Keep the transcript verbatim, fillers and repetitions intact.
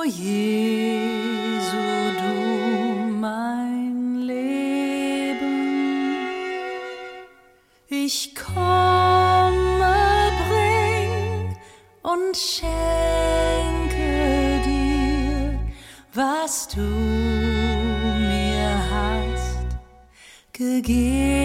Jesu, du mein Leben, ich komme, bring und schenke dir, was du mir hast gegeben.